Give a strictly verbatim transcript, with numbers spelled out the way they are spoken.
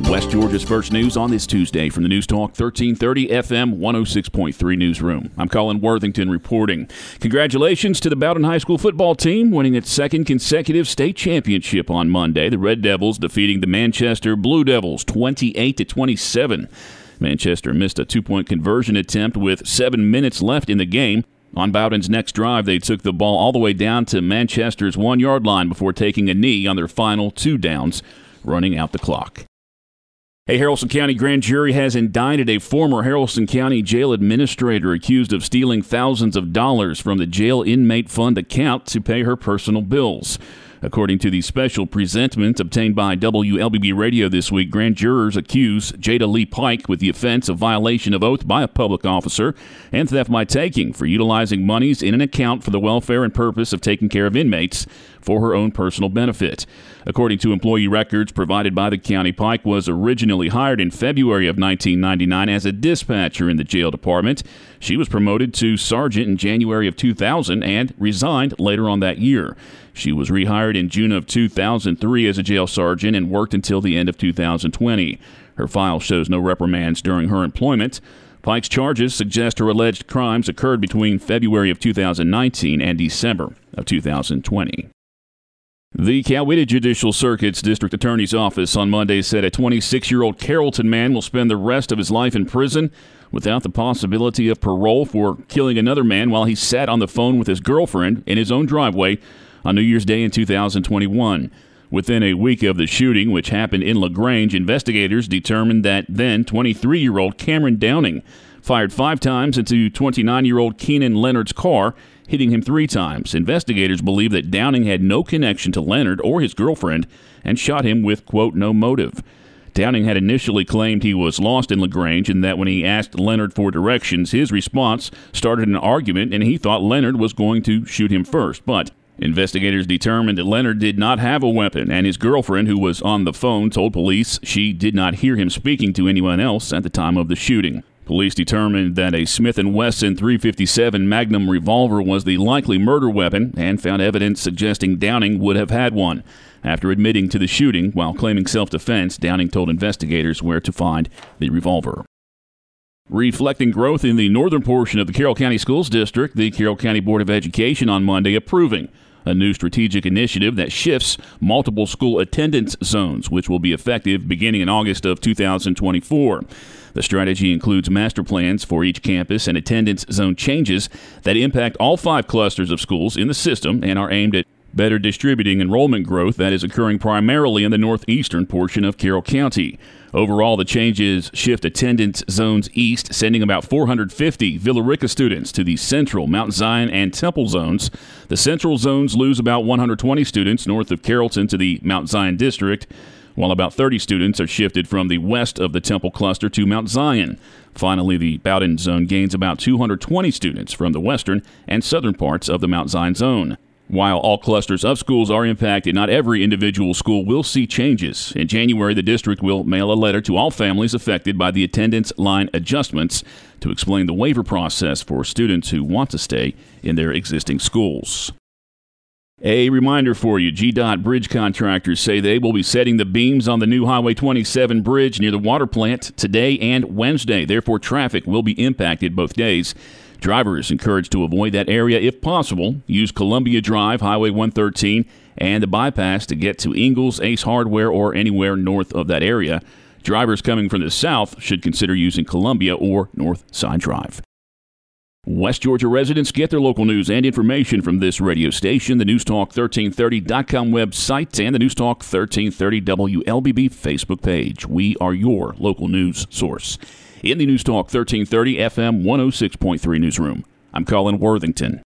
West Georgia's first news on this Tuesday from the News Talk thirteen thirty F M one oh six point three newsroom. I'm Colin Worthington reporting. Congratulations to the Bowden High School football team winning its second consecutive state championship on Monday. The Red Devils defeating the Manchester Blue Devils twenty-eight to twenty-seven. Manchester missed a two-point conversion attempt with seven minutes left in the game. On Bowden's next drive, they took the ball all the way down to Manchester's one-yard line before taking a knee on their final two downs, running out the clock. A Haralson County grand jury has indicted a former Haralson County jail administrator accused of stealing thousands of dollars from the jail inmate fund account to pay her personal bills. According to the special presentment obtained by W L B B Radio this week, grand jurors accuse Jada Lee Pike with the offense of violation of oath by a public officer and theft by taking for utilizing monies in an account for the welfare and purpose of taking care of inmates for her own personal benefit. According to employee records provided by the county, Pike was originally hired in February of nineteen ninety-nine as a dispatcher in the jail department. She was promoted to sergeant in January of two thousand and resigned later on that year. She was rehired in June of two thousand three as a jail sergeant and worked until the end of two thousand twenty. Her file shows no reprimands during her employment. Pike's charges suggest her alleged crimes occurred between February of two thousand nineteen and December of two thousand twenty. The Coweta Judicial Circuit's district attorney's office on Monday said a twenty-six-year-old Carrollton man will spend the rest of his life in prison without the possibility of parole for killing another man while he sat on the phone with his girlfriend in his own driveway on New Year's Day in two thousand twenty-one. Within a week of the shooting, which happened in LaGrange, investigators determined that then twenty-three-year-old Cameron Downing fired five times into twenty-nine-year-old Keenan Leonard's car, hitting him three times. Investigators believe that Downing had no connection to Leonard or his girlfriend and shot him with, quote, no motive. Downing had initially claimed he was lost in LaGrange and that when he asked Leonard for directions, his response started an argument and he thought Leonard was going to shoot him first. But investigators determined that Leonard did not have a weapon, and his girlfriend, who was on the phone, told police she did not hear him speaking to anyone else at the time of the shooting. Police determined that a Smith and Wesson three fifty-seven Magnum revolver was the likely murder weapon and found evidence suggesting Downing would have had one. After admitting to the shooting while claiming self-defense, Downing told investigators where to find the revolver. Reflecting growth in the northern portion of the Carroll County Schools District, the Carroll County Board of Education on Monday approving a new strategic initiative that shifts multiple school attendance zones, which will be effective beginning in August of two thousand twenty-four. The strategy includes master plans for each campus and attendance zone changes that impact all five clusters of schools in the system and are aimed at better distributing enrollment growth that is occurring primarily in the northeastern portion of Carroll County. Overall, the changes shift attendance zones east, sending about four hundred fifty Villa Rica students to the central, Mount Zion, and Temple zones. The central zones lose about one hundred twenty students north of Carrollton to the Mount Zion district, while about thirty students are shifted from the west of the Temple cluster to Mount Zion. Finally, the Bowden zone gains about two hundred twenty students from the western and southern parts of the Mount Zion zone. While all clusters of schools are impacted, not every individual school will see changes. In January, the district will mail a letter to all families affected by the attendance line adjustments to explain the waiver process for students who want to stay in their existing schools. A reminder for you, G DOT bridge contractors say they will be setting the beams on the new Highway twenty-seven bridge near the water plant today and Wednesday. Therefore, traffic will be impacted both days. Drivers encouraged to avoid that area if possible. Use Columbia Drive, Highway one thirteen, and the bypass to get to Ingalls, Ace Hardware, or anywhere north of that area. Drivers coming from the south should consider using Columbia or North Side Drive. West Georgia residents get their local news and information from this radio station, the News Talk thirteen thirty dot com website, and the News Talk thirteen thirty W L B B Facebook page. We are your local news source. In the News Talk thirteen thirty F M one oh six point three newsroom, I'm Colin Worthington.